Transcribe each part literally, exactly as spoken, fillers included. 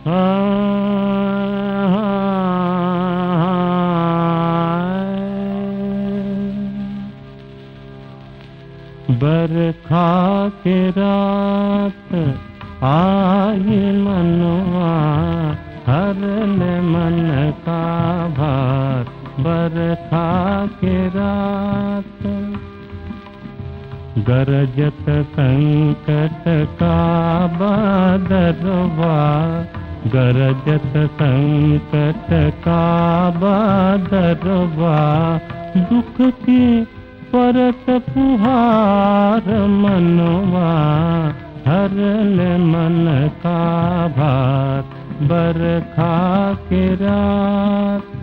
बरखा के रात आई मनवा हरले मन का भार। बरखा के रात गरजत संकट का बादरवा, गरजत संकट का बादरवा। दुख की परत फुहार मनवा हरले मन का भार। बरखा के रात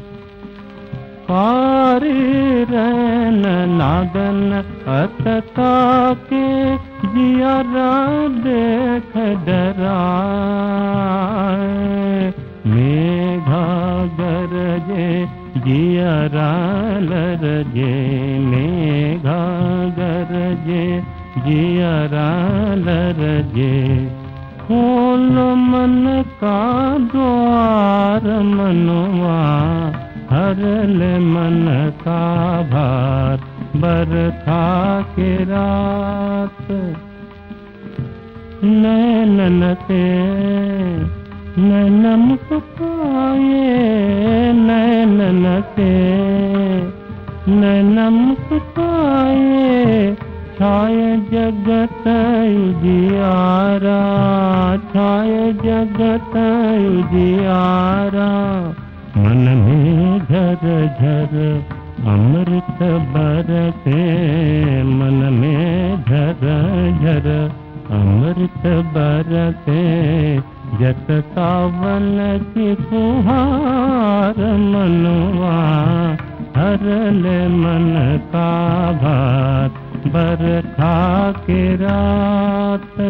पारी रैन नागन अतका के जियरा देख डराए। मेघा गरजे जियरा लरजे, मेघा गरजे जियरा लरजे। खोल मन का द्वार मनवा हरले मन का भार। बरखा के रात नैनन से नैनम सुखाए, नैनन से नैनम सुखाए। छाय जगत उजियारा, छाय जगत उजियारा। मन में झर झर अमृत बरसे, मन में झर झर अमृत बरसे। जत सावन की फुहार मनवा हरले मन का भार। बरखा के रात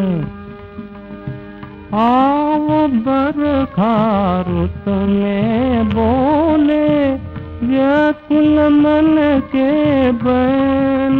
आओ बरखा रुत में बोले व्याकुल मन के बैन।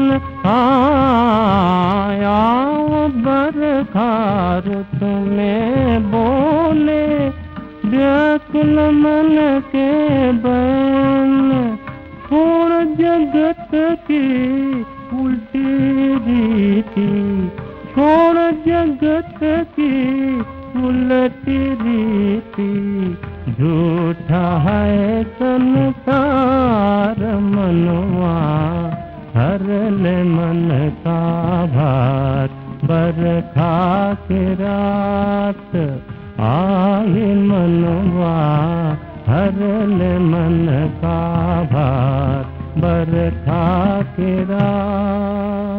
आओ बरखा रुत में बोले व्याकुल मन के बैन। छोड़ जगत की उल्टी रीति, छोड़ जगत की उलटी रीति। झूठा है संसार मनवा हरले मन का भार। बरखा के रात आई मनवा हरले मन का भार। बरखा के रात